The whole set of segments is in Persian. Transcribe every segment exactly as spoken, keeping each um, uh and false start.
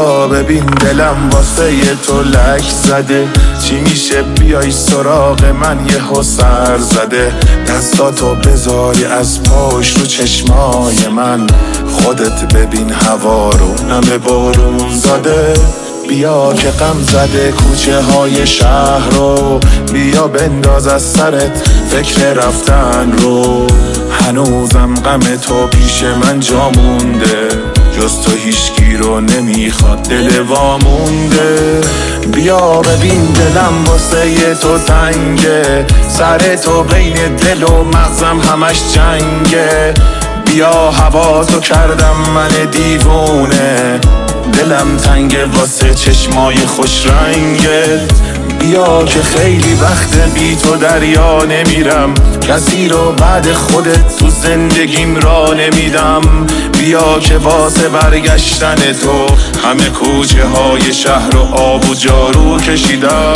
بیا ببین دلم واسه ی تو لک زده، چی میشه بیای سراغ من یهو سر زده. دستاتو بذاری از پاش رو چشمای من، خودت ببین هوا رو نم بارون زده. بیا که غم زده کوچه های شهر رو، بیا بنداز از سرت فکر رفتن رو. هنوزم غم تو پیش من جا مونده، جز تو هیچکی رو نمیخواد دل وامونده. بیا ببین دلم واسه ی تو تنگه، سر تو بین دل و مغزم همش جنگه. بیا هوا تو کردم من دیوونه، دلم تنگه واسه چشمای خوش رنگه. بیا که خیلی وقت بی تو دریا نمیرم، کسی رو بعد خودت تو زندگیم را نمیدم. بیا که واسه برگشتن تو همه کوچه های شهر و آب و جارو کشیدم.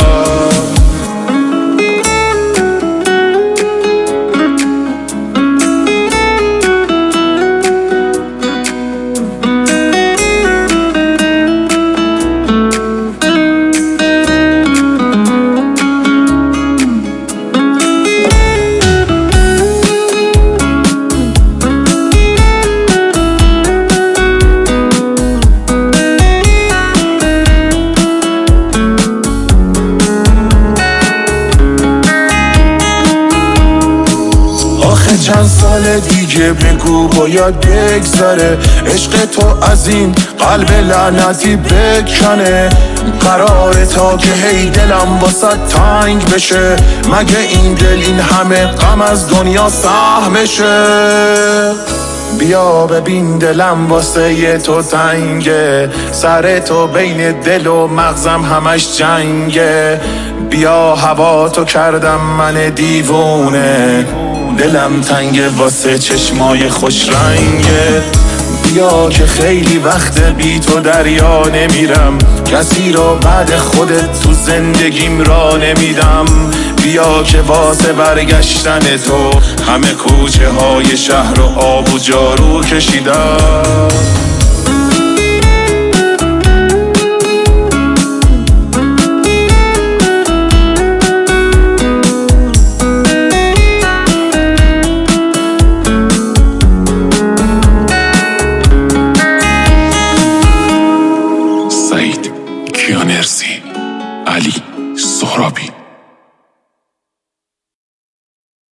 چند سال دیگه بگو باید بگذره، عشق تو از این قلب لعنتی بکنه. قراره تا که هی دلم واسه تنگ بشه، مگه این دل این همه غم از دنیا سهمشه. بیا ببین دلم واسه ی تو تنگه، سر تو بین دل و مغزم همش جنگه. بیا هوا تو کردم من دیوونه، دلم تنگه واسه چشمای خوش رنگه. بیا که خیلی وقت بی تو دریا نمیرم، کسی رو بعد خودت تو زندگیم را نمیدم. بیا که واسه برگشتن تو همه کوچه های شهر و آب و جارو کشیدم.